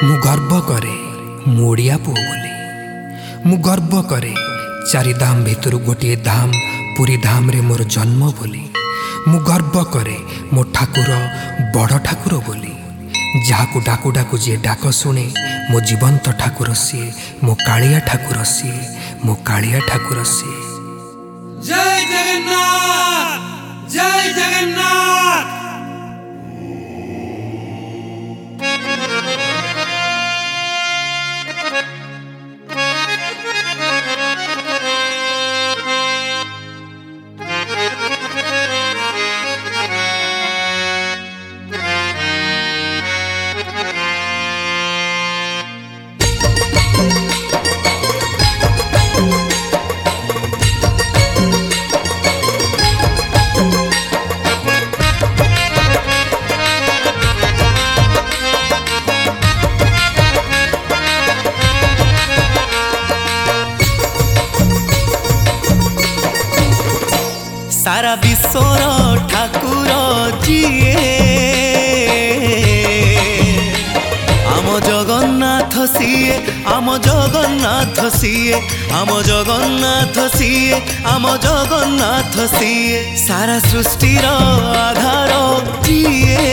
मु गर्व करे मोड़िया पुओ बोली। मु गर्व करे चारिधाम भितर गोटे धाम पुरी धाम रे मोर जन्म बोली। मु गर्व करे मो ठाकुर बड़ ठाकुर बोली। जहाकू डाकू डाकू जी डाक शुणे मो जीवंत ठाकुर सीए, मो कालिया ठाकुर सीए, मो कालिया ठाकुर सीए। जय जगन्नाथ, जय जगन्नाथ। सारा विश्वर ठाकुर जीए आम जगन्नाथ सीए, आम जगन्नाथ सीए, आम जगन्नाथ सीए, आम जगन्नाथ सीए। सारा सृष्टिर आधार जीए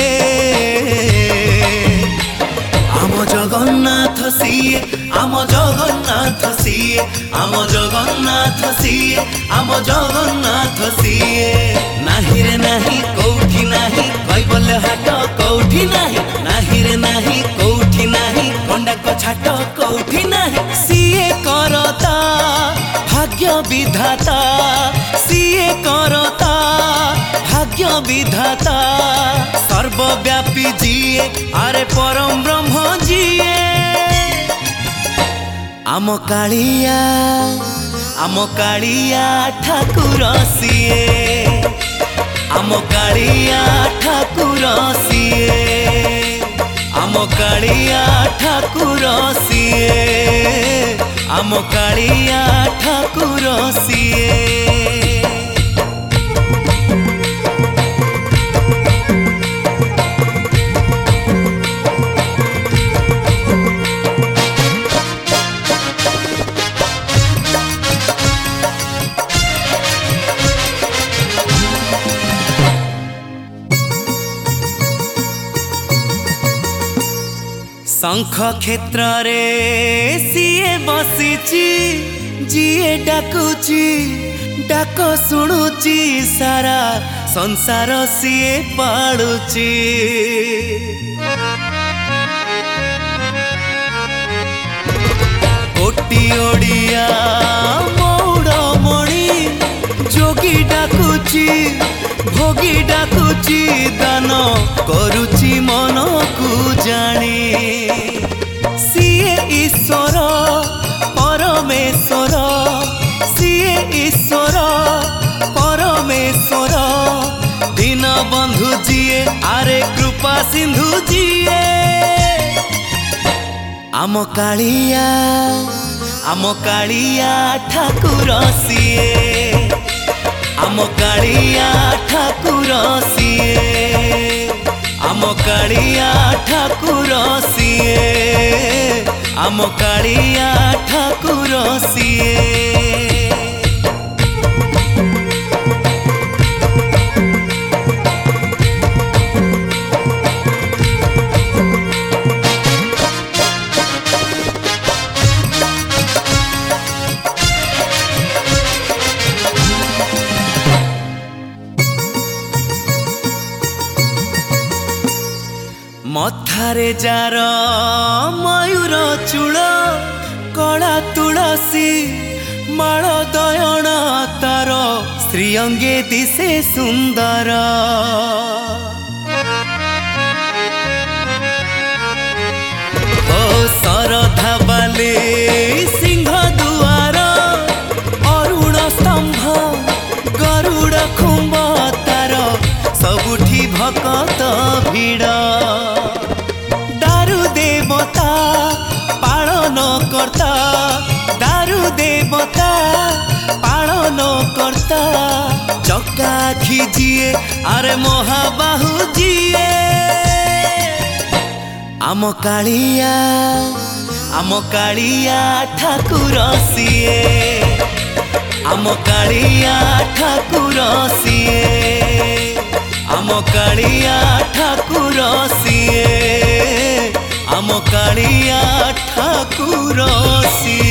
आम जगन्नाथ सीए, आम जगन्नाथ सीए, आम जगन्नाथ सीए, आम जगन्नाथ सीए। नाही रे नाही कौठी नाही कैबल्य हाट कौठी नाही, नाही रे नाही कौठी नाही कंडाक छाट कौठी नाही। सीए करता भाग्य विधाता, सीए करता भाग्य विधाता। सर्वव्यापी जीए अरे परम ब्रह्म जीए। आम कालिया ठाकुर सीए, आम कालिया ठाकुर सीए, आम कालिया ठाकुर सीए, आम कालिया ठाकुर सीए। शंख क्षेत्र रे सीए बसीची, जीए डाकुची डाक शुणुची। सारा संसार सीए पाड़ुची। कोटी ओडिया मौड़मणि जोगी डाकुची, भोगी डाकुची दान करुची मन को जानी। सीए ईश्वर परमेश्वर, सीए ईश्वर परमेश्वर। दीन बंधु जीए आरे कृपा सिंधु जीए। आम कालिया ठाकुर सीए, आम कालिया ठाकुर सीए, आम कालिया ठाकुर सीए, आम कालिया ठाकुर सीए। मथारे जार मयूर चूल कला तुलसी माल दयन तार श्रीअंगे दिशे सुंदर। ओ सरधा बाले सिंह दुआर अरुण स्तंभ गरुड़ खुंब तार सबुठी भकत भिड़। दारु देवता पालन करता, दारु देवता पालन करता। चक्का खीजिए अरे महाबाहु जिए। आम कालिया ठाकुर सिए आम कालिया ठाकुर सिए आम कालिया ठाकुर सिए आम कालिया ठाकुर सिए।